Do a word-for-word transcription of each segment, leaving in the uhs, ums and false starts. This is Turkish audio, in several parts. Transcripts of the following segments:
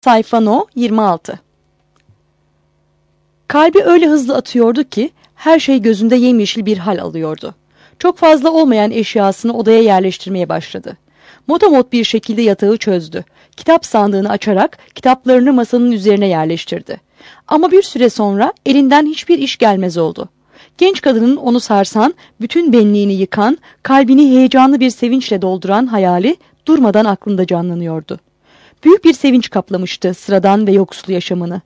Sayfa No yirmi altı. Kalbi öyle hızlı atıyordu ki her şey gözünde yemyeşil bir hal alıyordu. Çok fazla olmayan eşyasını odaya yerleştirmeye başladı. Motomot bir şekilde yatağı çözdü. Kitap sandığını açarak kitaplarını masanın üzerine yerleştirdi. Ama bir süre sonra elinden hiçbir iş gelmez oldu. Genç kadının onu sarsan, bütün benliğini yıkan, kalbini heyecanlı bir sevinçle dolduran hayali durmadan aklında canlanıyordu. Büyük bir sevinç kaplamıştı sıradan ve yoksul yaşamını.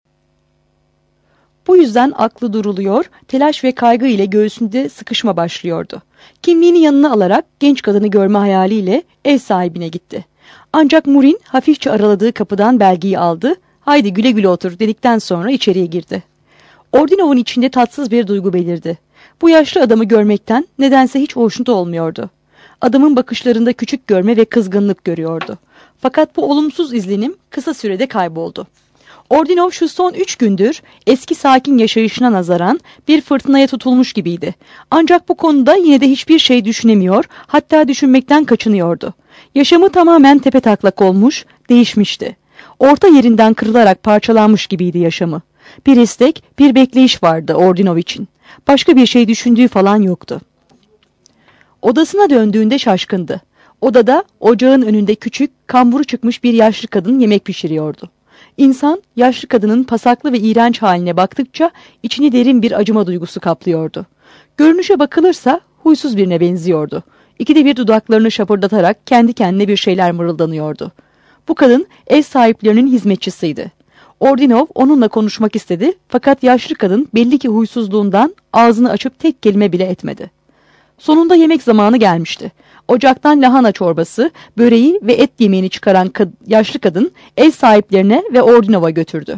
Bu yüzden aklı duruluyor, telaş ve kaygı ile göğsünde sıkışma başlıyordu. Kimliğini yanına alarak genç kadını görme hayaliyle ev sahibine gitti. Ancak Murin hafifçe araladığı kapıdan belgeyi aldı, "Haydi güle güle otur" dedikten sonra içeriye girdi. Ordinov'un içinde tatsız bir duygu belirdi. Bu yaşlı adamı görmekten nedense hiç hoşnut olmuyordu. Adamın bakışlarında küçük görme ve kızgınlık görüyordu. Fakat bu olumsuz izlenim kısa sürede kayboldu. Ordinov şu son üç gündür eski sakin yaşayışına nazaran bir fırtınaya tutulmuş gibiydi. Ancak bu konuda yine de hiçbir şey düşünemiyor, hatta düşünmekten kaçınıyordu. Yaşamı tamamen tepetaklak olmuş, değişmişti. Orta yerinden kırılarak parçalanmış gibiydi yaşamı. Bir istek, bir bekleyiş vardı Ordinov için. Başka bir şey düşündüğü falan yoktu. Odasına döndüğünde şaşkındı. Odada ocağın önünde küçük, kamburu çıkmış bir yaşlı kadın yemek pişiriyordu. İnsan, yaşlı kadının pasaklı ve iğrenç haline baktıkça içini derin bir acıma duygusu kaplıyordu. Görünüşe bakılırsa huysuz birine benziyordu. İkide bir dudaklarını şapırdatarak kendi kendine bir şeyler mırıldanıyordu. Bu kadın ev sahiplerinin hizmetçisiydi. Ordinov onunla konuşmak istedi, fakat yaşlı kadın belli ki huysuzluğundan ağzını açıp tek kelime bile etmedi. Sonunda yemek zamanı gelmişti. Ocaktan lahana çorbası, böreği ve et yemeğini çıkaran kad yaşlı kadın ev sahiplerine ve Ordinov'a götürdü.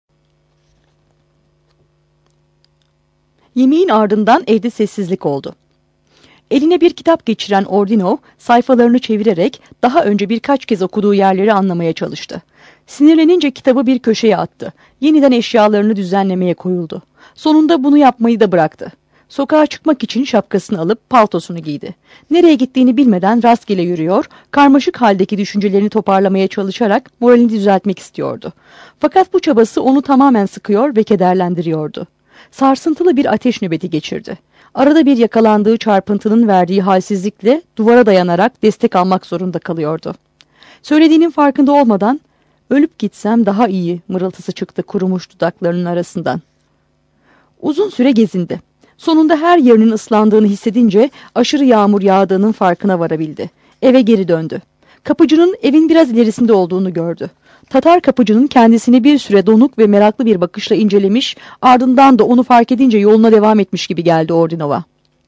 Yemeğin ardından evde sessizlik oldu. Eline bir kitap geçiren Ordinov sayfalarını çevirerek daha önce birkaç kez okuduğu yerleri anlamaya çalıştı. Sinirlenince kitabı bir köşeye attı. Yeniden eşyalarını düzenlemeye koyuldu. Sonunda bunu yapmayı da bıraktı. Sokağa çıkmak için şapkasını alıp paltosunu giydi. Nereye gittiğini bilmeden rastgele yürüyor, karmaşık haldeki düşüncelerini toparlamaya çalışarak moralini düzeltmek istiyordu. Fakat bu çabası onu tamamen sıkıyor ve kederlendiriyordu. Sarsıntılı bir ateş nöbeti geçirdi. Arada bir yakalandığı çarpıntının verdiği halsizlikle duvara dayanarak destek almak zorunda kalıyordu. Söylediğinin farkında olmadan "Ölüp gitsem daha iyi" mırıltısı çıktı kurumuş dudaklarının arasından. Uzun süre gezindi. Sonunda her yerinin ıslandığını hissedince aşırı yağmur yağdığının farkına varabildi. Eve geri döndü. Kapıcının evin biraz ilerisinde olduğunu gördü. Tatar kapıcının kendisini bir süre donuk ve meraklı bir bakışla incelemiş, ardından da onu fark edince yoluna devam etmiş gibi geldi Ordinov'a.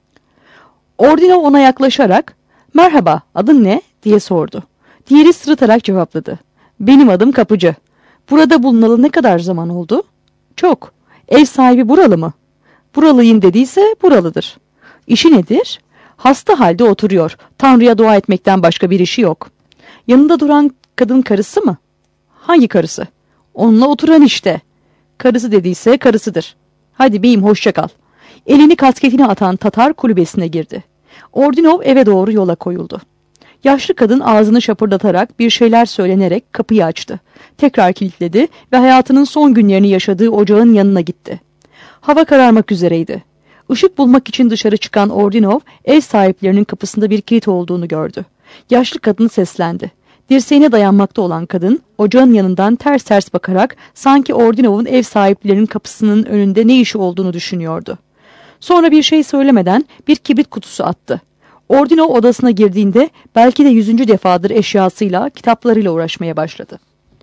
Ordinov ona yaklaşarak "Merhaba, adın ne?" diye sordu. Diğeri sırıtarak cevapladı. "Benim adım Kapıcı. Burada bulunalı ne kadar zaman oldu?" "Çok. Ev sahibi buralı mı?" "Buralıyım" dediyse buralıdır. "İşi nedir?" "Hasta halde oturuyor. Tanrı'ya dua etmekten başka bir işi yok." "Yanında duran kadın karısı mı?" "Hangi karısı?" "Onunla oturan işte." "Karısı dediyse karısıdır." "Hadi beyim, hoşça kal." Elini kasketine atan Tatar kulübesine girdi. Ordinov eve doğru yola koyuldu. Yaşlı kadın ağzını şapırdatarak bir şeyler söylenerek kapıyı açtı. Tekrar kilitledi ve hayatının son günlerini yaşadığı ocağın yanına gitti. Hava kararmak üzereydi. Işık bulmak için dışarı çıkan Ordinov, ev sahiplerinin kapısında bir kilit olduğunu gördü. Yaşlı kadın seslendi. Dirseğine dayanmakta olan kadın, ocağın yanından ters ters bakarak sanki Ordinov'un ev sahiplerinin kapısının önünde ne işi olduğunu düşünüyordu. Sonra bir şey söylemeden bir kibrit kutusu attı. Ordinov odasına girdiğinde belki de yüzüncü defadır eşyasıyla, kitaplarıyla uğraşmaya başladı.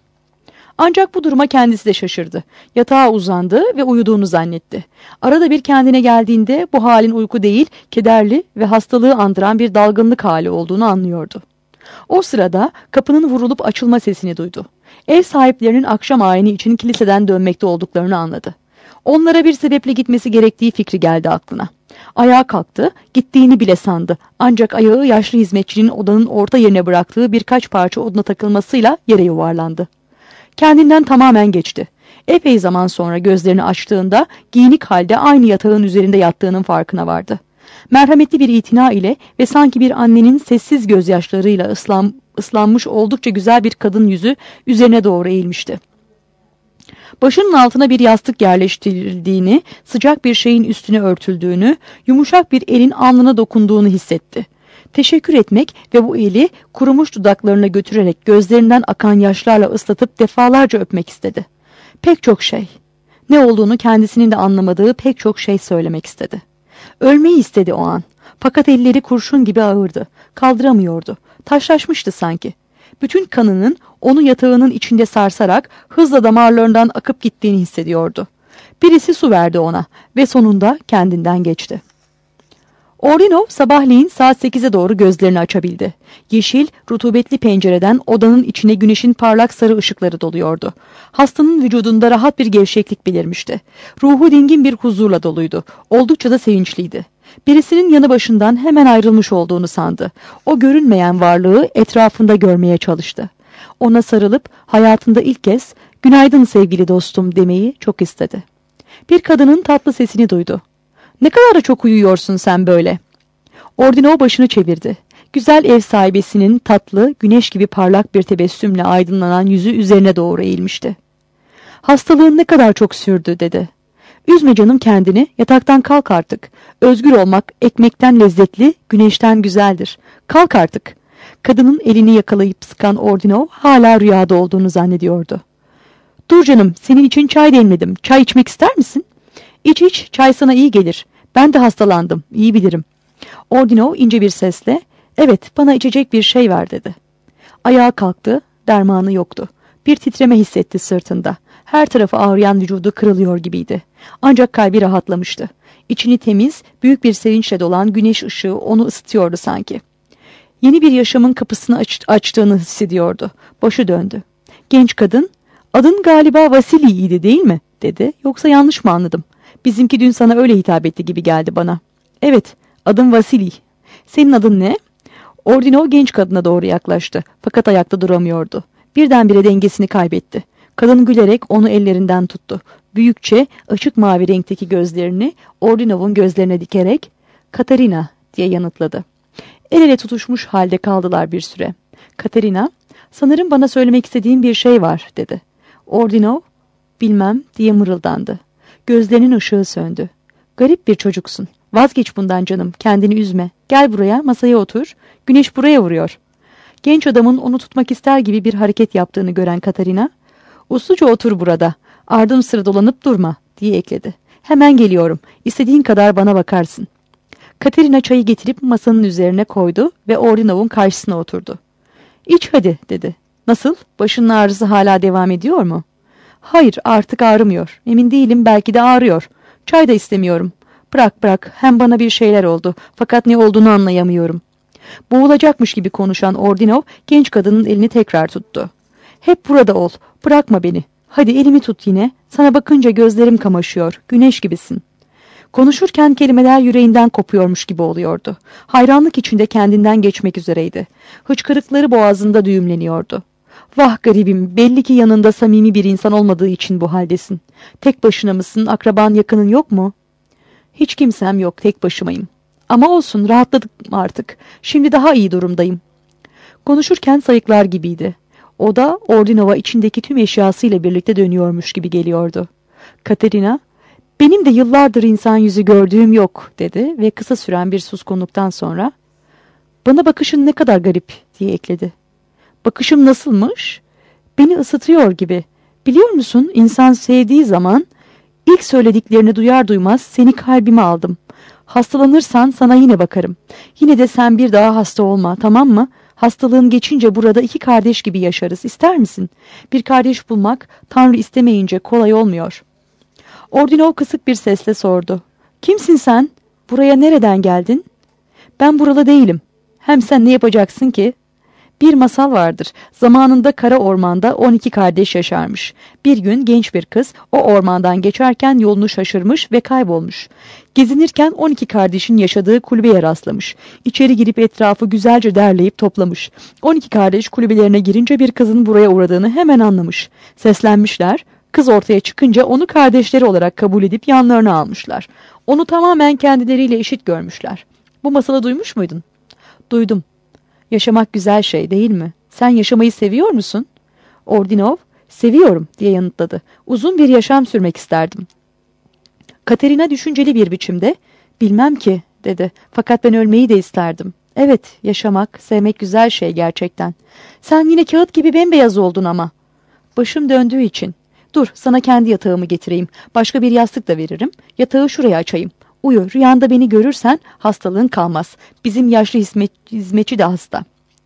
Ancak bu duruma kendisi de şaşırdı. Yatağa uzandı ve uyuduğunu zannetti. Arada bir kendine geldiğinde bu halin uyku değil, kederli ve hastalığı andıran bir dalgınlık hali olduğunu anlıyordu. O sırada kapının vurulup açılma sesini duydu. Ev sahiplerinin akşam ayini için kiliseden dönmekte olduklarını anladı. Onlara bir sebeple gitmesi gerektiği fikri geldi aklına. Ayağa kalktı, gittiğini bile sandı. Ancak ayağı yaşlı hizmetçinin odanın orta yerine bıraktığı birkaç parça oduna takılmasıyla yere yuvarlandı. Kendinden tamamen geçti. Epey zaman sonra gözlerini açtığında giyinik halde aynı yatağın üzerinde yattığının farkına vardı. Merhametli bir itina ile ve sanki bir annenin sessiz gözyaşlarıyla ıslan, ıslanmış oldukça güzel bir kadın yüzü üzerine doğru eğilmişti. Başının altına bir yastık yerleştirildiğini, sıcak bir şeyin üstüne örtüldüğünü, yumuşak bir elin alnına dokunduğunu hissetti. Teşekkür etmek ve bu eli kurumuş dudaklarına götürerek gözlerinden akan yaşlarla ıslatıp defalarca öpmek istedi. Pek çok şey. Ne olduğunu kendisinin de anlamadığı pek çok şey söylemek istedi. Ölmeyi istedi o an. Fakat elleri kurşun gibi ağırdı. Kaldıramıyordu. Taşlaşmıştı sanki. Bütün kanının onu yatağının içinde sarsarak hızla damarlarından akıp gittiğini hissediyordu. Birisi su verdi ona ve sonunda kendinden geçti. Ordinov sabahleyin saat sekize doğru gözlerini açabildi. Yeşil, rutubetli pencereden odanın içine güneşin parlak sarı ışıkları doluyordu. Hastanın vücudunda rahat bir gevşeklik belirmişti. Ruhu dingin bir huzurla doluydu. Oldukça da sevinçliydi. Birisinin yanı başından hemen ayrılmış olduğunu sandı. O görünmeyen varlığı etrafında görmeye çalıştı. Ona sarılıp hayatında ilk kez "Günaydın sevgili dostum" demeyi çok istedi. Bir kadının tatlı sesini duydu. "Ne kadar da çok uyuyorsun sen böyle." Ordinov başını çevirdi. Güzel ev sahibesinin tatlı, güneş gibi parlak bir tebessümle aydınlanan yüzü üzerine doğru eğilmişti. "Hastalığın ne kadar çok sürdü" dedi. "Üzme canım kendini, yataktan kalk artık. Özgür olmak ekmekten lezzetli, güneşten güzeldir. Kalk artık." Kadının elini yakalayıp sıkan Ordinov hala rüyada olduğunu zannediyordu. "Dur canım, senin için çay demledim. Çay içmek ister misin?" "İç iç, çay sana iyi gelir. Ben de hastalandım, iyi bilirim." Ordinov ince bir sesle, "Evet, bana içecek bir şey ver" dedi. Ayağa kalktı, dermanı yoktu. Bir titreme hissetti sırtında. Her tarafı ağrıyan vücudu kırılıyor gibiydi. Ancak kalbi rahatlamıştı. İçini temiz, büyük bir sevinçle dolan güneş ışığı onu ısıtıyordu sanki. Yeni bir yaşamın kapısını aç açtığını hissediyordu. Başı döndü. Genç kadın, "Adın galiba Vasili'ydi değil mi?" dedi. "Yoksa yanlış mı anladım? Bizimki dün sana öyle hitap etti gibi geldi bana." "Evet, adım Vasili. Senin adın ne?" Ordinov genç kadına doğru yaklaştı. Fakat ayakta duramıyordu. Birdenbire dengesini kaybetti. Kadın gülerek onu ellerinden tuttu. Büyükçe, açık mavi renkteki gözlerini Ordinov'un gözlerine dikerek "Katerina" diye yanıtladı. El ele tutuşmuş halde kaldılar bir süre. Katerina, "Sanırım bana söylemek istediğin bir şey var" dedi. Ordinov, "Bilmem" diye mırıldandı. Gözlerinin ışığı söndü. "Garip bir çocuksun. Vazgeç bundan canım, kendini üzme. Gel buraya, masaya otur. Güneş buraya vuruyor." Genç adamın onu tutmak ister gibi bir hareket yaptığını gören Katerina, "Usluca otur burada. Ardım sıra dolanıp durma" diye ekledi. "Hemen geliyorum. İstediğin kadar bana bakarsın." Katerina çayı getirip masanın üzerine koydu ve Ordinov'un karşısına oturdu. "İç hadi" dedi. "Nasıl? Başının ağrısı hala devam ediyor mu?" "Hayır, artık ağrımıyor. Emin değilim, belki de ağrıyor. Çay da istemiyorum." "Bırak bırak, hem bana bir şeyler oldu. Fakat ne olduğunu anlayamıyorum." Boğulacakmış gibi konuşan Ordinov genç kadının elini tekrar tuttu. "Hep burada ol. Bırakma beni. Hadi elimi tut yine. Sana bakınca gözlerim kamaşıyor. Güneş gibisin." Konuşurken kelimeler yüreğinden kopuyormuş gibi oluyordu. Hayranlık içinde kendinden geçmek üzereydi. Hıçkırıkları boğazında düğümleniyordu. "Vah garibim, belli ki yanında samimi bir insan olmadığı için bu haldesin. Tek başına mısın, akraban yakının yok mu?" "Hiç kimsem yok, tek başımayım. Ama olsun, rahatladım artık. Şimdi daha iyi durumdayım." Konuşurken sayıklar gibiydi. O da Ordinov'a içindeki tüm eşyasıyla birlikte dönüyormuş gibi geliyordu. Katerina, "Benim de yıllardır insan yüzü gördüğüm yok" dedi ve kısa süren bir suskunluktan sonra "Bana bakışın ne kadar garip" diye ekledi. "Bakışım nasılmış?" "Beni ısıtıyor gibi. Biliyor musun, insan sevdiği zaman ilk söylediklerini duyar duymaz seni kalbime aldım. Hastalanırsan sana yine bakarım. Yine de sen bir daha hasta olma, tamam mı? Hastalığın geçince burada iki kardeş gibi yaşarız. İster misin? Bir kardeş bulmak Tanrı istemeyince kolay olmuyor." Ordinov kısık bir sesle sordu. "Kimsin sen? Buraya nereden geldin?" "Ben buralı değilim. Hem sen ne yapacaksın ki?" "Bir masal vardır. Zamanında kara ormanda on iki kardeş yaşarmış. Bir gün genç bir kız o ormandan geçerken yolunu şaşırmış ve kaybolmuş. Gezinirken on iki kardeşin yaşadığı kulübeye rastlamış. İçeri girip etrafı güzelce derleyip toplamış. on iki kardeş kulübelerine girince bir kızın buraya uğradığını hemen anlamış. Seslenmişler. Kız ortaya çıkınca onu kardeşleri olarak kabul edip yanlarına almışlar. Onu tamamen kendileriyle eşit görmüşler. Bu masalı duymuş muydun?" "Duydum. Yaşamak güzel şey değil mi? Sen yaşamayı seviyor musun? Ordinov, seviyorum diye yanıtladı. Uzun bir yaşam sürmek isterdim. Katerina düşünceli bir biçimde, bilmem ki dedi. Fakat ben ölmeyi de isterdim. Evet, yaşamak, sevmek güzel şey gerçekten. Sen yine kağıt gibi bembeyaz oldun ama. Başım döndüğü için. Dur, sana kendi yatağımı getireyim. Başka bir yastık da veririm. Yatağı şuraya açayım. Uyu, rüyanda beni görürsen hastalığın kalmaz. Bizim yaşlı hizmet, hizmetçi de hasta.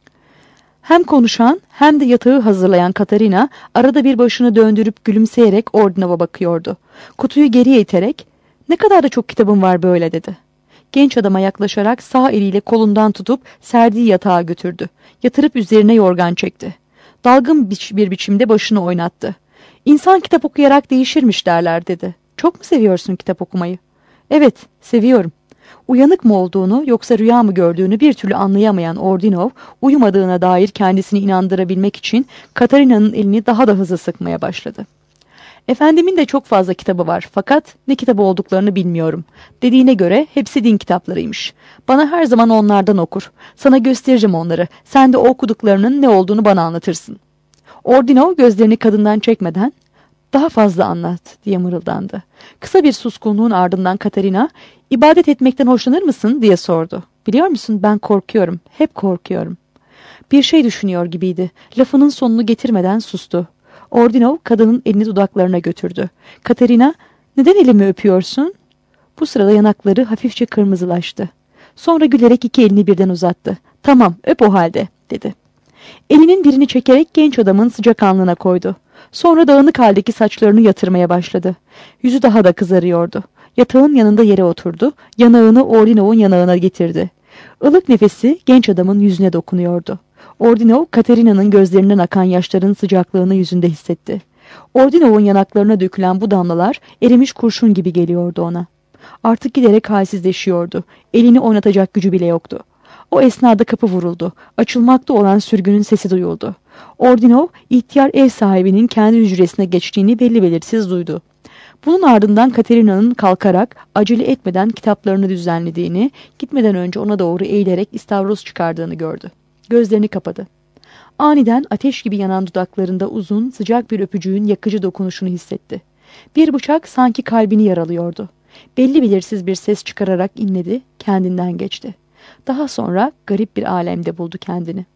Hem konuşan hem de yatağı hazırlayan Katerina arada bir başını döndürüp gülümseyerek Ordinov'a bakıyordu. Kutuyu geriye iterek, ne kadar da çok kitabım var böyle dedi. Genç adama yaklaşarak sağ eliyle kolundan tutup serdiği yatağa götürdü. Yatırıp üzerine yorgan çekti. Dalgın bir biçimde başını oynattı. İnsan kitap okuyarak değişirmiş derler dedi. Çok mu seviyorsun kitap okumayı? Evet, seviyorum. Uyanık mı olduğunu yoksa rüya mı gördüğünü bir türlü anlayamayan Ordinov, uyumadığına dair kendisini inandırabilmek için Katarina'nın elini daha da hızlı sıkmaya başladı. Efendimin de çok fazla kitabı var fakat ne kitabı olduklarını bilmiyorum. Dediğine göre hepsi din kitaplarıymış. Bana her zaman onlardan okur. Sana göstereceğim onları. Sen de o okuduklarının ne olduğunu bana anlatırsın. Ordinov gözlerini kadından çekmeden, daha fazla anlat diye mırıldandı. Kısa bir suskunluğun ardından Katerina, ibadet etmekten hoşlanır mısın diye sordu. Biliyor musun, ben korkuyorum, hep korkuyorum. Bir şey düşünüyor gibiydi. Lafının sonunu getirmeden sustu. Ordinov kadının elini dudaklarına götürdü. Katerina, neden elimi öpüyorsun? Bu sırada yanakları hafifçe kırmızılaştı. Sonra gülerek iki elini birden uzattı. Tamam, öp o halde dedi. Elinin birini çekerek genç adamın sıcak alnına koydu. Sonra dağınık haldeki saçlarını yatırmaya başladı. Yüzü daha da kızarıyordu. Yatağın yanında yere oturdu. Yanağını Ordinov'un yanağına getirdi. Ilık nefesi genç adamın yüzüne dokunuyordu. Ordinov, Katerina'nın gözlerinden akan yaşların sıcaklığını yüzünde hissetti. Ordinov'un yanaklarına dökülen bu damlalar erimiş kurşun gibi geliyordu ona. Artık giderek halsizleşiyordu. Elini oynatacak gücü bile yoktu. O esnada kapı vuruldu. Açılmakta olan sürgünün sesi duyuldu. Ordinov, ihtiyar ev sahibinin kendi hücresine geçtiğini belli belirsiz duydu. Bunun ardından Katerina'nın kalkarak acele etmeden kitaplarını düzenlediğini, gitmeden önce ona doğru eğilerek istavroz çıkardığını gördü. Gözlerini kapadı. Aniden ateş gibi yanan dudaklarında uzun, sıcak bir öpücüğün yakıcı dokunuşunu hissetti. Bir bıçak sanki kalbini yaralıyordu. Belli belirsiz bir ses çıkararak inledi, kendinden geçti. Daha sonra garip bir alemde buldu kendini.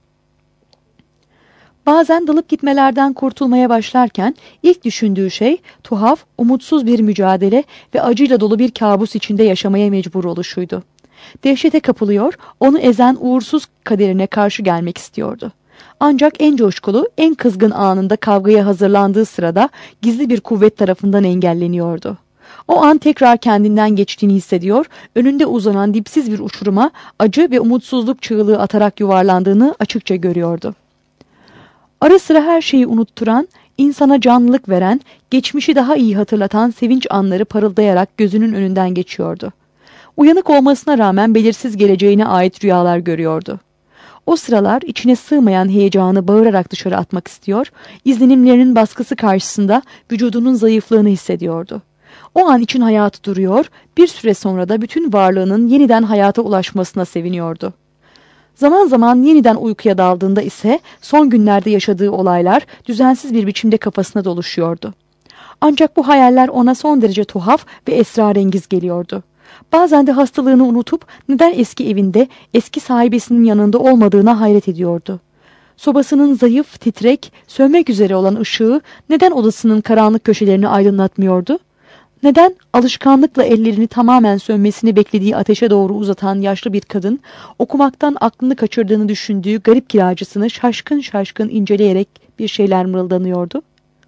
Bazen dalıp gitmelerden kurtulmaya başlarken ilk düşündüğü şey tuhaf, umutsuz bir mücadele ve acıyla dolu bir kabus içinde yaşamaya mecbur oluşuydu. Dehşete kapılıyor, onu ezen uğursuz kaderine karşı gelmek istiyordu. Ancak en coşkulu, en kızgın anında kavgaya hazırlandığı sırada gizli bir kuvvet tarafından engelleniyordu. O an tekrar kendinden geçtiğini hissediyor, önünde uzanan dipsiz bir uçuruma acı ve umutsuzluk çığlığı atarak yuvarlandığını açıkça görüyordu. Ara sıra her şeyi unutturan, insana canlılık veren, geçmişi daha iyi hatırlatan sevinç anları parıldayarak gözünün önünden geçiyordu. Uyanık olmasına rağmen belirsiz geleceğine ait rüyalar görüyordu. O sıralar içine sığmayan heyecanı bağırarak dışarı atmak istiyor, izlenimlerinin baskısı karşısında vücudunun zayıflığını hissediyordu. O an için hayatı duruyor, bir süre sonra da bütün varlığının yeniden hayata ulaşmasına seviniyordu. Zaman zaman yeniden uykuya daldığında ise son günlerde yaşadığı olaylar düzensiz bir biçimde kafasına doluşuyordu. Ancak bu hayaller ona son derece tuhaf ve esrarengiz geliyordu. Bazen de hastalığını unutup neden eski evinde, eski sahibesinin yanında olmadığına hayret ediyordu. Sobasının zayıf, titrek, sönmek üzere olan ışığı neden odasının karanlık köşelerini aydınlatmıyordu? Neden alışkanlıkla ellerini tamamen sönmesini beklediği ateşe doğru uzatan yaşlı bir kadın, okumaktan aklını kaçırdığını düşündüğü garip kiracısını şaşkın şaşkın inceleyerek bir şeyler mırıldanıyordu?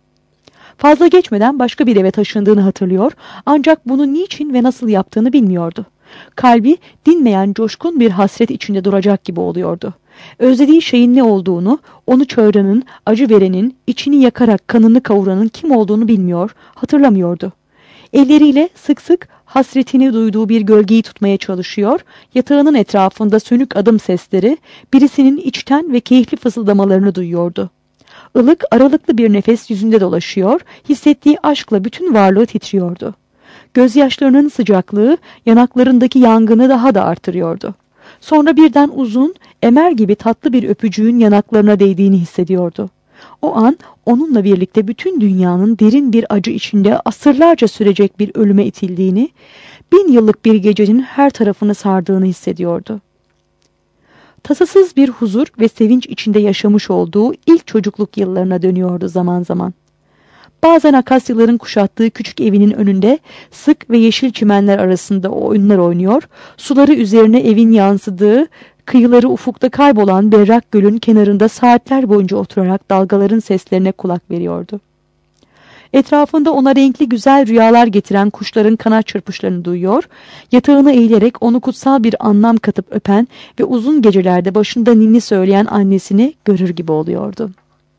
Fazla geçmeden başka bir eve taşındığını hatırlıyor, ancak bunu niçin ve nasıl yaptığını bilmiyordu. Kalbi dinmeyen coşkun bir hasret içinde duracak gibi oluyordu. Özlediği şeyin ne olduğunu, onu çağıranın, acı verenin, içini yakarak kanını kavuranın kim olduğunu bilmiyor, hatırlamıyordu. Elleriyle sık sık hasretini duyduğu bir gölgeyi tutmaya çalışıyor, yatağının etrafında sönük adım sesleri, birisinin içten ve keyifli fısıldamalarını duyuyordu. Ilık, aralıklı bir nefes yüzünde dolaşıyor, hissettiği aşkla bütün varlığı titriyordu. Gözyaşlarının sıcaklığı yanaklarındaki yangını daha da artırıyordu. Sonra birden uzun, emer gibi tatlı bir öpücüğün yanaklarına değdiğini hissediyordu. O an onunla birlikte bütün dünyanın derin bir acı içinde asırlarca sürecek bir ölüme itildiğini, bin yıllık bir gecenin her tarafını sardığını hissediyordu. Tasasız bir huzur ve sevinç içinde yaşamış olduğu ilk çocukluk yıllarına dönüyordu zaman zaman. Bazen akasyaların kuşattığı küçük evinin önünde sık ve yeşil çimenler arasında oyunlar oynuyor, suları üzerine evin yansıdığı, kıyıları ufukta kaybolan berrak gölün kenarında saatler boyunca oturarak dalgaların seslerine kulak veriyordu. Etrafında ona renkli güzel rüyalar getiren kuşların kanat çırpışlarını duyuyor, yatağına eğilerek onu kutsal bir anlam katıp öpen ve uzun gecelerde başında ninni söyleyen annesini görür gibi oluyordu.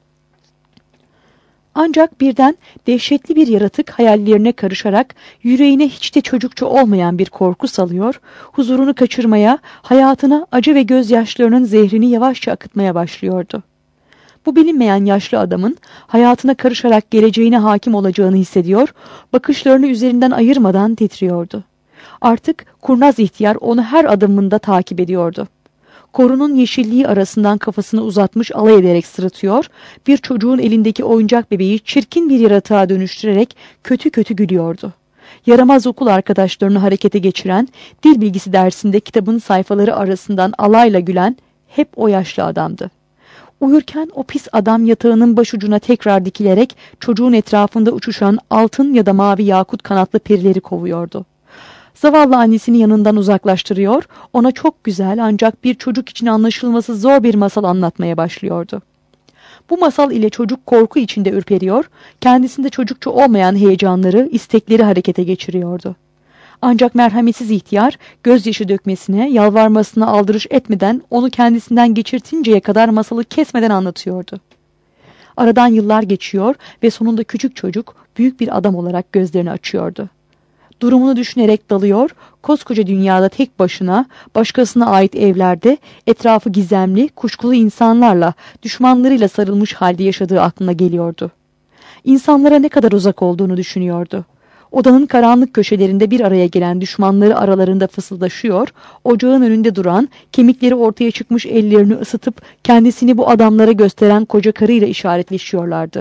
Ancak birden dehşetli bir yaratık hayallerine karışarak yüreğine hiç de çocukça olmayan bir korku salıyor, huzurunu kaçırmaya, hayatına acı ve gözyaşlarının zehrini yavaşça akıtmaya başlıyordu. Bu bilinmeyen yaşlı adamın hayatına karışarak geleceğine hakim olacağını hissediyor, bakışlarını üzerinden ayırmadan titriyordu. Artık kurnaz ihtiyar onu her adımında takip ediyordu. Korunun yeşilliği arasından kafasını uzatmış alay ederek sırıtıyor, bir çocuğun elindeki oyuncak bebeği çirkin bir yaratığa dönüştürerek kötü kötü gülüyordu. Yaramaz okul arkadaşlarını harekete geçiren, dil bilgisi dersinde kitabın sayfaları arasından alayla gülen hep o yaşlı adamdı. Uyurken o pis adam yatağının başucuna tekrar dikilerek çocuğun etrafında uçuşan altın ya da mavi yakut kanatlı perileri kovuyordu. Zavallı annesini yanından uzaklaştırıyor, ona çok güzel ancak bir çocuk için anlaşılması zor bir masal anlatmaya başlıyordu. Bu masal ile çocuk korku içinde ürperiyor, kendisinde çocukça olmayan heyecanları, istekleri harekete geçiriyordu. Ancak merhametsiz ihtiyar gözyaşı dökmesine, yalvarmasına aldırış etmeden onu kendisinden geçirtinceye kadar masalı kesmeden anlatıyordu. Aradan yıllar geçiyor ve sonunda küçük çocuk büyük bir adam olarak gözlerini açıyordu. Durumunu düşünerek dalıyor, koskoca dünyada tek başına, başkasına ait evlerde, etrafı gizemli, kuşkulu insanlarla, düşmanlarıyla sarılmış halde yaşadığı aklına geliyordu. İnsanlara ne kadar uzak olduğunu düşünüyordu. Odanın karanlık köşelerinde bir araya gelen düşmanları aralarında fısıldaşıyor, ocağın önünde duran, kemikleri ortaya çıkmış ellerini ısıtıp kendisini bu adamlara gösteren koca karıyla işaretleşiyorlardı.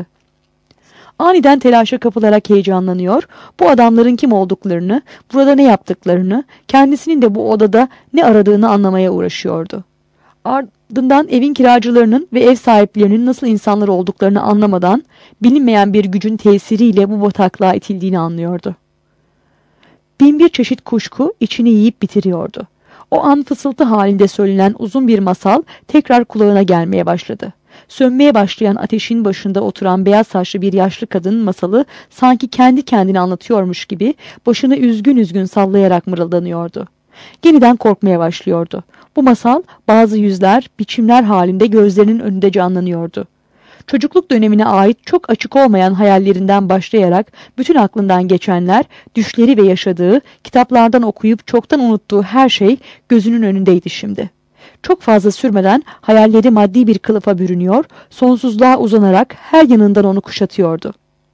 Aniden telaşa kapılarak heyecanlanıyor, bu adamların kim olduklarını, burada ne yaptıklarını, kendisinin de bu odada ne aradığını anlamaya uğraşıyordu. Ardından evin kiracılarının ve ev sahiplerinin nasıl insanlar olduklarını anlamadan, bilinmeyen bir gücün tesiriyle bu bataklığa itildiğini anlıyordu. Binbir çeşit kuşku içini yiyip bitiriyordu. O an fısıltı halinde söylenen uzun bir masal tekrar kulağına gelmeye başladı. Sönmeye başlayan ateşin başında oturan beyaz saçlı bir yaşlı kadının masalı sanki kendi kendine anlatıyormuş gibi başını üzgün üzgün sallayarak mırıldanıyordu. Yeniden korkmaya başlıyordu. Bu masal bazı yüzler, biçimler halinde gözlerinin önünde canlanıyordu. Çocukluk dönemine ait çok açık olmayan hayallerinden başlayarak bütün aklından geçenler, düşleri ve yaşadığı, kitaplardan okuyup çoktan unuttuğu her şey gözünün önündeydi şimdi. Çok fazla sürmeden hayalleri maddi bir kılıfa bürünüyor, sonsuzluğa uzanarak her yanından onu kuşatıyordu.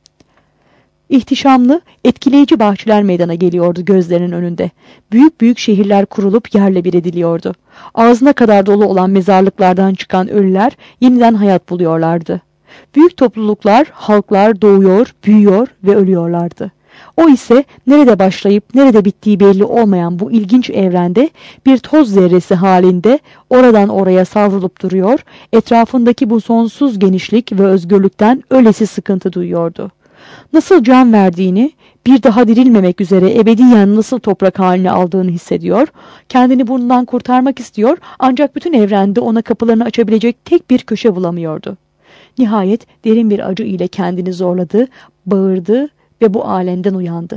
İhtişamlı, etkileyici bahçeler meydana geliyordu gözlerinin önünde. Büyük büyük şehirler kurulup yerle bir ediliyordu. Ağzına kadar dolu olan mezarlıklardan çıkan ölüler yeniden hayat buluyorlardı. Büyük topluluklar, halklar doğuyor, büyüyor ve ölüyorlardı. O ise nerede başlayıp nerede bittiği belli olmayan bu ilginç evrende bir toz zerresi halinde oradan oraya savrulup duruyor, etrafındaki bu sonsuz genişlik ve özgürlükten öylesi sıkıntı duyuyordu. Nasıl can verdiğini, bir daha dirilmemek üzere ebediyen nasıl toprak haline aldığını hissediyor, kendini bundan kurtarmak istiyor ancak bütün evrende ona kapılarını açabilecek tek bir köşe bulamıyordu. Nihayet derin bir acı ile kendini zorladı, bağırdı ve bu alemden uyandı.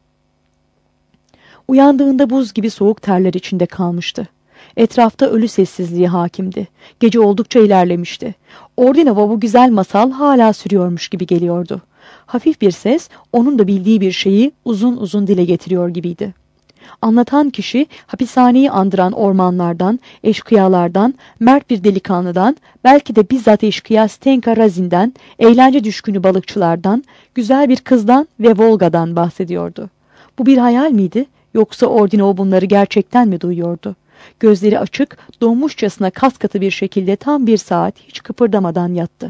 Uyandığında buz gibi soğuk terler içinde kalmıştı. Etrafta ölü sessizliği hakimdi. Gece oldukça ilerlemişti. Ordinova bu güzel masal hala sürüyormuş gibi geliyordu. Hafif bir ses onun da bildiği bir şeyi uzun uzun dile getiriyor gibiydi. Anlatan kişi hapishaneyi andıran ormanlardan, eşkıyalardan, mert bir delikanlıdan, belki de bizzat eşkıya Stenka Razin'den, eğlence düşkünü balıkçılardan, güzel bir kızdan ve Volga'dan bahsediyordu. Bu bir hayal miydi? Yoksa Ordinov bunları gerçekten mi duyuyordu? Gözleri açık, donmuşçasına kas katı bir şekilde tam bir saat hiç kıpırdamadan yattı.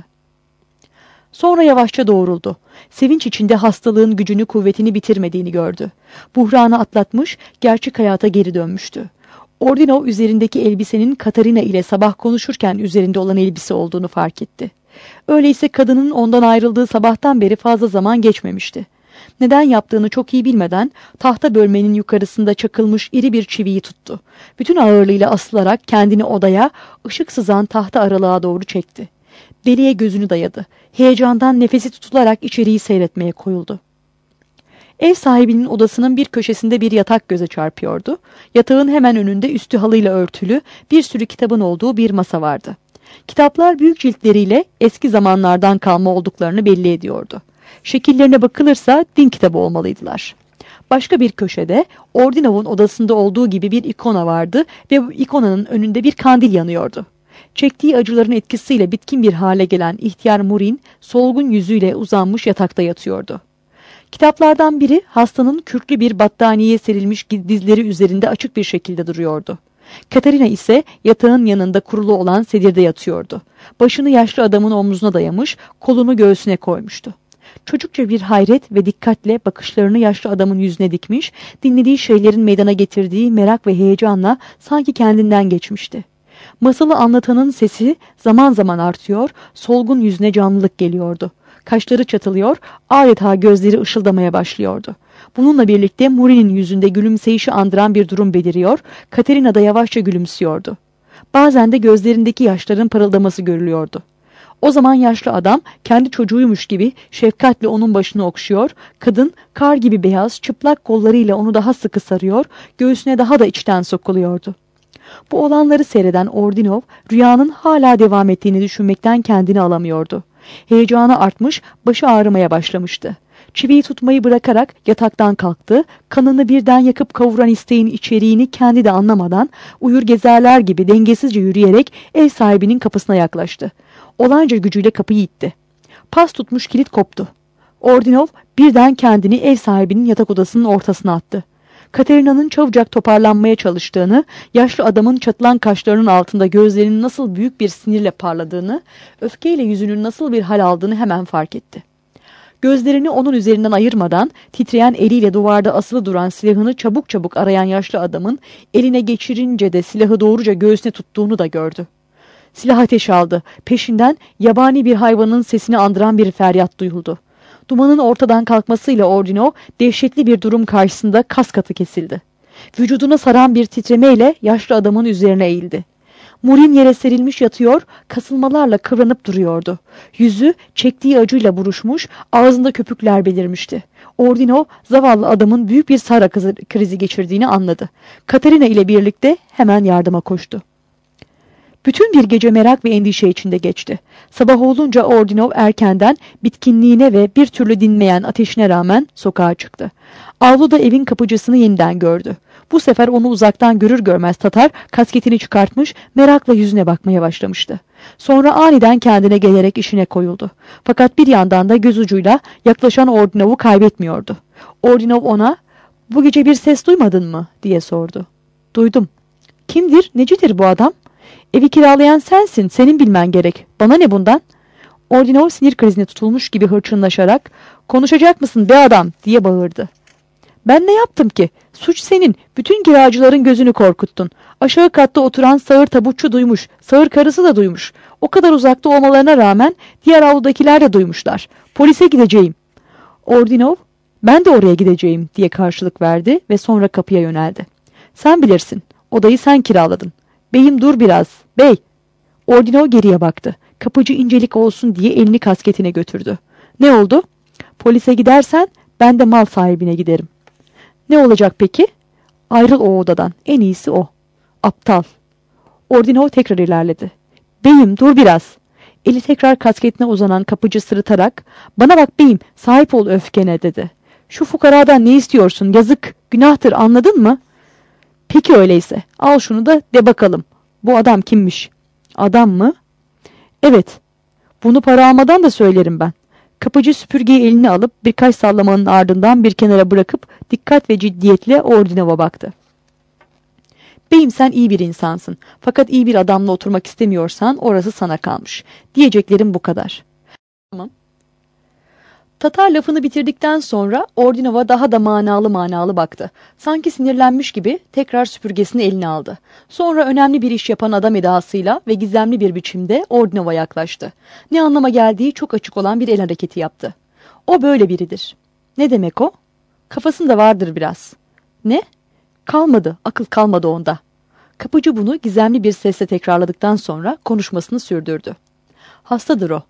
Sonra yavaşça doğruldu. Sevinç içinde hastalığın gücünü kuvvetini bitirmediğini gördü. Buhranı atlatmış, gerçek hayata geri dönmüştü. Ordinov üzerindeki elbisenin Katarina ile sabah konuşurken üzerinde olan elbise olduğunu fark etti. Öyleyse kadının ondan ayrıldığı sabahtan beri fazla zaman geçmemişti. Neden yaptığını çok iyi bilmeden tahta bölmenin yukarısında çakılmış iri bir çiviyi tuttu. Bütün ağırlığıyla asılarak kendini odaya, ışık sızan tahta aralığa doğru çekti. Deliğe gözünü dayadı. Heyecandan nefesi tutularak içeriği seyretmeye koyuldu. Ev sahibinin odasının bir köşesinde bir yatak göze çarpıyordu. Yatağın hemen önünde üstü halıyla örtülü bir sürü kitabın olduğu bir masa vardı. Kitaplar büyük ciltleriyle eski zamanlardan kalma olduklarını belli ediyordu. Şekillerine bakılırsa din kitabı olmalıydılar. Başka bir köşede Ordinov'un odasında olduğu gibi bir ikona vardı ve bu ikonanın önünde bir kandil yanıyordu. Çektiği acıların etkisiyle bitkin bir hale gelen ihtiyar Murin solgun yüzüyle uzanmış yatakta yatıyordu. Kitaplardan biri hastanın kürklü bir battaniyeye serilmiş dizleri üzerinde açık bir şekilde duruyordu. Katarina ise yatağın yanında kurulu olan sedirde yatıyordu. Başını yaşlı adamın omzuna dayamış, kolunu göğsüne koymuştu. Çocukça bir hayret ve dikkatle bakışlarını yaşlı adamın yüzüne dikmiş, dinlediği şeylerin meydana getirdiği merak ve heyecanla sanki kendinden geçmişti. Masalı anlatanın sesi zaman zaman artıyor, solgun yüzüne canlılık geliyordu. Kaşları çatılıyor, adeta gözleri ışıldamaya başlıyordu. Bununla birlikte Murin'in yüzünde gülümseyişi andıran bir durum beliriyor, Katerina da yavaşça gülümsüyordu. Bazen de gözlerindeki yaşların parıldaması görülüyordu. O zaman yaşlı adam kendi çocuğuymuş gibi şefkatle onun başını okşuyor, kadın kar gibi beyaz çıplak kollarıyla onu daha sıkı sarıyor, göğsüne daha da içten sokuluyordu. Bu olanları seyreden Ordinov rüyanın hala devam ettiğini düşünmekten kendini alamıyordu. Heyecanı artmış, başı ağrımaya başlamıştı. Çiviyi tutmayı bırakarak yataktan kalktı, kanını birden yakıp kavuran isteğin içeriğini kendi de anlamadan uyur gezerler gibi dengesizce yürüyerek ev sahibinin kapısına yaklaştı. Olanca gücüyle kapıyı itti. Pas tutmuş kilit koptu. Ordinov birden kendini ev sahibinin yatak odasının ortasına attı. Katerina'nın çabucak toparlanmaya çalıştığını, yaşlı adamın çatılan kaşlarının altında gözlerinin nasıl büyük bir sinirle parladığını, öfkeyle yüzünün nasıl bir hal aldığını hemen fark etti. Gözlerini onun üzerinden ayırmadan, titreyen eliyle duvarda asılı duran silahını çabuk çabuk arayan yaşlı adamın eline geçirince de silahı doğruca göğsüne tuttuğunu da gördü. Silah ateş aldı. Peşinden yabani bir hayvanın sesini andıran bir feryat duyuldu. Dumanın ortadan kalkmasıyla Ordinov dehşetli bir durum karşısında kas katı kesildi. Vücuduna saran bir titremeyle yaşlı adamın üzerine eğildi. Murin yere serilmiş yatıyor, kasılmalarla kıvranıp duruyordu. Yüzü çektiği acıyla buruşmuş, ağzında köpükler belirmişti. Ordinov zavallı adamın büyük bir sara krizi geçirdiğini anladı. Katerina ile birlikte hemen yardıma koştu. Bütün bir gece merak ve endişe içinde geçti. Sabah olunca Ordinov erkenden bitkinliğine ve bir türlü dinmeyen ateşine rağmen sokağa çıktı. Avluda evin kapıcısını yeniden gördü. Bu sefer onu uzaktan görür görmez Tatar kasketini çıkartmış, merakla yüzüne bakmaya başlamıştı. Sonra aniden kendine gelerek işine koyuldu. Fakat bir yandan da göz ucuyla yaklaşan Ordinov'u kaybetmiyordu. Ordinov ona, "Bu gece bir ses duymadın mı?" diye sordu. "Duydum." "Kimdir, necidir bu adam?" "Evi kiralayan sensin, senin bilmen gerek. Bana ne bundan?" Ordinov sinir krizine tutulmuş gibi hırçınlaşarak, "Konuşacak mısın be adam?" diye bağırdı. "Ben ne yaptım ki? Suç senin. Bütün kiracıların gözünü korkuttun. Aşağı katta oturan sağır tabutçu duymuş. Sağır karısı da duymuş. O kadar uzakta olmalarına rağmen diğer avludakiler de duymuşlar. Polise gideceğim." Ordinov, "Ben de oraya gideceğim." diye karşılık verdi ve sonra kapıya yöneldi. "Sen bilirsin. Odayı sen kiraladın." "Beyim dur biraz. Bey." Ordinov geriye baktı. Kapıcı incelik olsun diye elini kasketine götürdü. "Ne oldu?" "Polise gidersen ben de mal sahibine giderim." "Ne olacak peki?" "Ayrıl o odadan. En iyisi o." "Aptal." Ordinov tekrar ilerledi. "Beyim dur biraz." Eli tekrar kasketine uzanan kapıcı sırıtarak, "Bana bak beyim, sahip ol öfkene." dedi. "Şu fukaradan ne istiyorsun? Yazık, günahtır, anladın mı?" "Peki öyleyse. Al şunu da de bakalım. Bu adam kimmiş?" "Adam mı?" "Evet. Bunu para almadan da söylerim ben." Kapıcı süpürgeyi eline alıp birkaç sallamanın ardından bir kenara bırakıp dikkat ve ciddiyetle Ordinov'a baktı. Beyim sen iyi bir insansın. Fakat iyi bir adamla oturmak istemiyorsan orası sana kalmış. Diyeceklerim bu kadar. Tamam. Tatar lafını bitirdikten sonra Ordinova daha da manalı manalı baktı. Sanki sinirlenmiş gibi tekrar süpürgesini eline aldı. Sonra önemli bir iş yapan adam edasıyla ve gizemli bir biçimde Ordinova yaklaştı. Ne anlama geldiği çok açık olan bir el hareketi yaptı. O böyle biridir. Ne demek o? Kafasında vardır biraz. Ne? Kalmadı, akıl kalmadı onda. Kapıcı bunu gizemli bir sesle tekrarladıktan sonra konuşmasını sürdürdü. Hastadır o.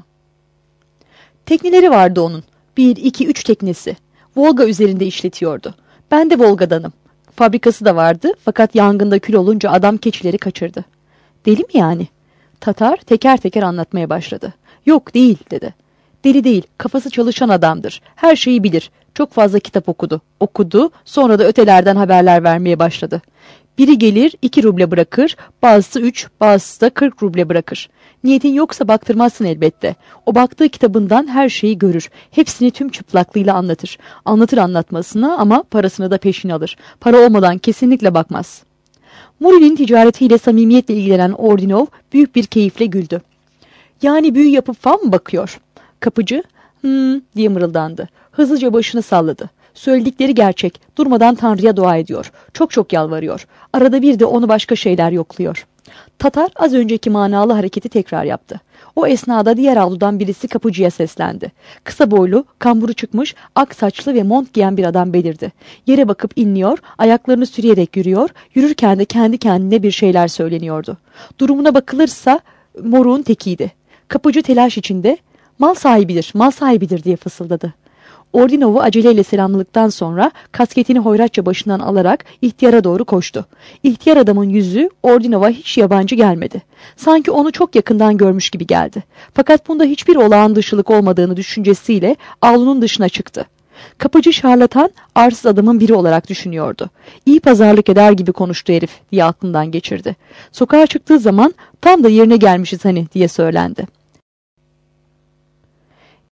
Tekneleri vardı onun. Bir, iki, üç teknesi. Volga üzerinde işletiyordu. Ben de Volga'danım. Fabrikası da vardı fakat yangında kül olunca adam keçileri kaçırdı. Deli mi yani? Tatar teker teker anlatmaya başladı. Yok değil dedi. Deli değil, kafası çalışan adamdır. Her şeyi bilir. Çok fazla kitap okudu. Okudu, sonra da ötelerden haberler vermeye başladı. Biri gelir iki ruble bırakır, bazısı üç, bazısı da kırk ruble bırakır. Niyetin yoksa baktırmazsın elbette. O baktığı kitabından her şeyi görür. Hepsini tüm çıplaklığıyla anlatır. Anlatır anlatmasına ama parasını da peşin alır. Para olmadan kesinlikle bakmaz. Muri'nin ticaretiyle samimiyetle ilgilenen Ordinov büyük bir keyifle güldü. Yani büyü yapıp fal mı bakıyor? Kapıcı, hmm diye mırıldandı. Hızlıca başını salladı. Söyledikleri gerçek. Durmadan Tanrı'ya dua ediyor. Çok çok yalvarıyor. Arada bir de onu başka şeyler yokluyor. Tatar az önceki manalı hareketi tekrar yaptı. O esnada diğer avludan birisi kapıcıya seslendi. Kısa boylu, kamburu çıkmış, ak saçlı ve mont giyen bir adam belirdi. Yere bakıp inliyor, ayaklarını sürüyerek yürüyor, yürürken de kendi kendine bir şeyler söyleniyordu. Durumuna bakılırsa moruğun tekiydi. Kapıcı telaş içinde, mal sahibidir, mal sahibidir diye fısıldadı. Ordinov'u aceleyle selamladıktan sonra kasketini hoyratça başından alarak ihtiyara doğru koştu. İhtiyar adamın yüzü Ordinov'a hiç yabancı gelmedi. Sanki onu çok yakından görmüş gibi geldi. Fakat bunda hiçbir olağan dışılık olmadığını düşüncesiyle avlunun dışına çıktı. Kapıcı şarlatan arsız adamın biri olarak düşünüyordu. İyi pazarlık eder gibi konuştu herif diye aklından geçirdi. Sokağa çıktığı zaman tam da yerine gelmişiz hani diye söylendi.